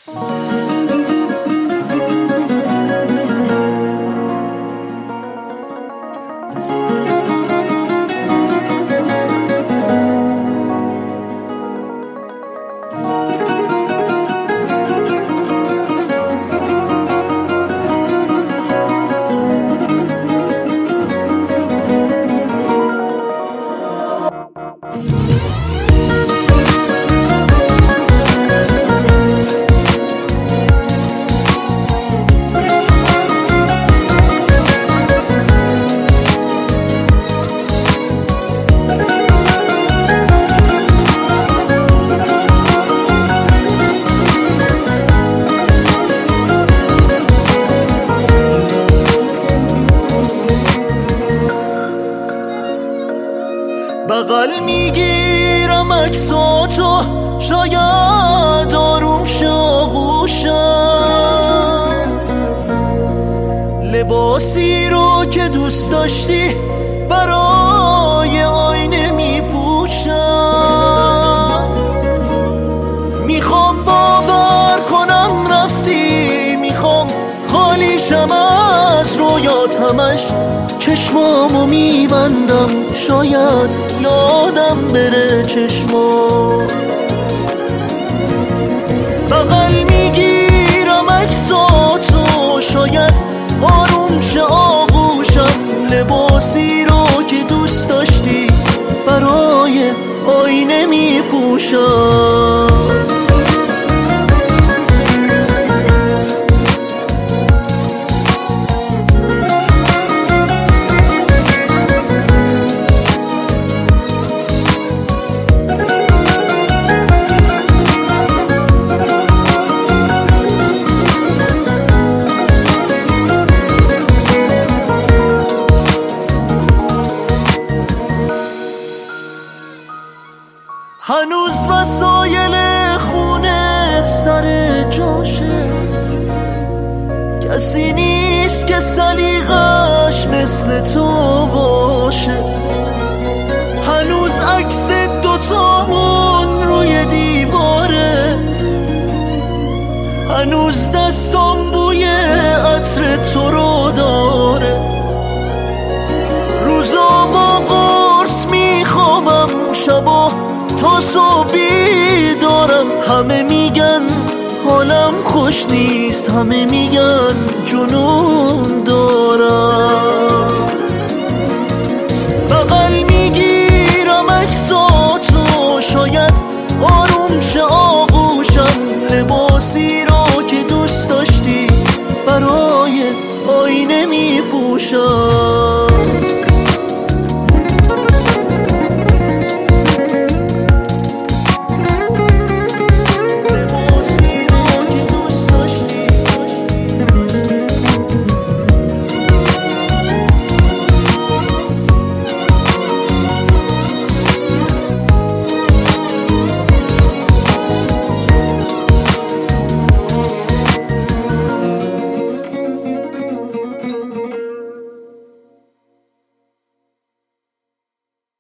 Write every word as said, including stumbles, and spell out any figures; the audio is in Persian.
بغل میگیرم عکساتو شاید آروم شاغوشم، لباسی رو که دوست داشتی برای آینه میپوشم. میخوام باور کنم رفتی، میخوام خالیشم از رویات، همش چشمامو میبندم شاید یادم بره چشمات. بغل میگیرم عکساتو شاید آروم شه آغوشم، لباسی رو که دوست داشتی برای آینه میپوشم. هنوز وسایل خونه سر جاشه، کسی نیست که سلیقش مثل تو باشه. هنوز عکس دوتامون روی دیواره، هنوز دستام بوی عطر تو رو داره. روزا با قرص میخوابم، شبا تا صبح بیدارم. همه میگن حالم خوش نیست، همه میگن جنون دارم. بغل میگیرم عکساتو شاید